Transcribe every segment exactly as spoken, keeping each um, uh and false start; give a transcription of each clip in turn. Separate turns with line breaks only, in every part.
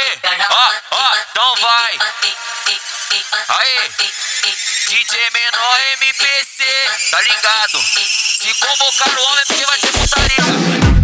Aí, ó, ó, então vai. Aí, D J Menor M P C, tá ligado? Se convocar o homem é porque vai ter putaria.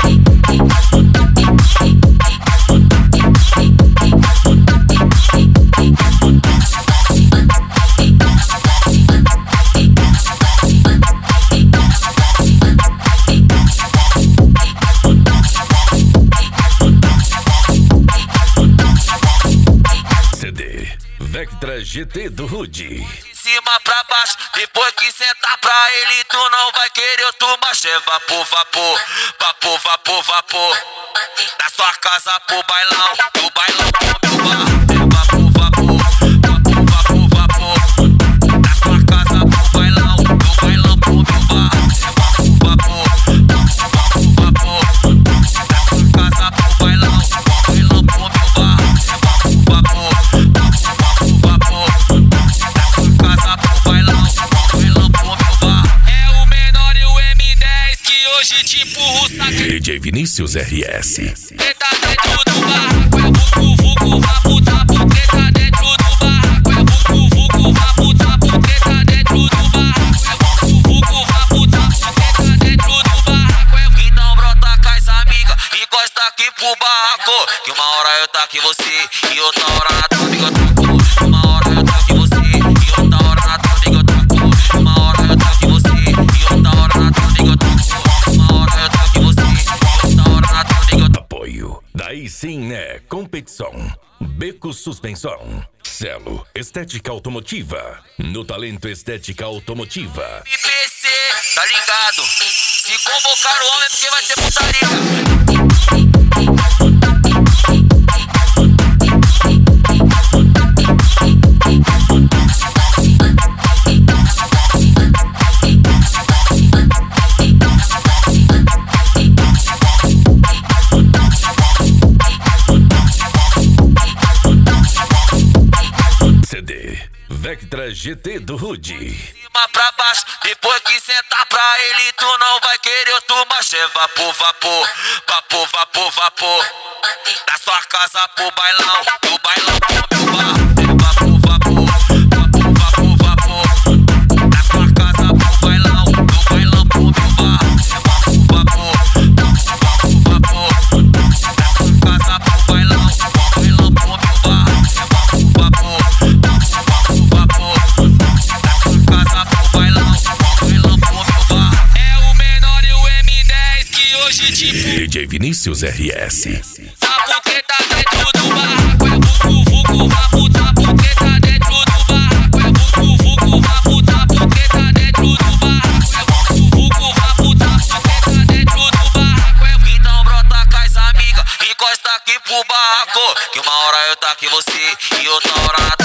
Vectra G T do Rude.
De cima pra baixo, depois que sentar pra ele, tu não vai querer outro macho. É vapor, vapor, vapor, vapor, vapor. Da sua casa pro bailão, do bailão pro meu bar. É vapor, vapor, vapor, vapor, vapor. Da sua casa pro bailão, do bailão pro meu bar. É vapor, vapor, vapor, vapor. Da sua casa pro bailão, do bailão pro meu bar. É vapor, vapor. Tipo o
D J Vinícius R S.
Treta dentro do barraco, é vucu vucu vapo tapo. Treta dentro do barraco, é vucu vucu vapo tapo. Treta dentro do barraco, é vucu vucu vapo tapo. Treta dentro do barraco, é. Então brota com as amigas, encosta aqui pro barraco. Que uma hora eu tá aqui você e outra hora na tua amiga eu taco. Uma hora eu tá aqui você e outra hora na tua amiga eu taco. Uma hora eu tá aqui você e outra hora na tua amiga eu taco.
Apoio, daí sim né, competição, Beco Suspensão, Celo, Estética Automotiva, no Talento Estética Automotiva.
M P C, tá ligado? Se convocar o homem é porque vai ter putaria.
Vectra G T do Rude.
De cima pra baixo, depois que sentar pra ele, tu não vai querer outro macho. É vapor, vapor, vapor, vapor, vapor. Da sua casa pro bailão, do bailão pro meu bar. É vapor, vapor, vapor, vapor, vapor. Da sua casa pro bailão, do bailão pro meu bar. É vapor, vapor, vapor, vapor. Da sua casa pro bailão, do bailão pro meu bar. É vapor, vapor, vapor.
D J Vinícius R S.
Vapo treta dentro do barraco, é vucu vucu vapo tapo. Treta dentro do barraco, é vucu vucu vapo tapo. Treta dentro do barraco, é vucu vucu vapo tapo. Treta dentro do barraco, é. Então brota com as amigas, encosta aqui pro barraco. Que uma hora eu tá aqui você e outra hora na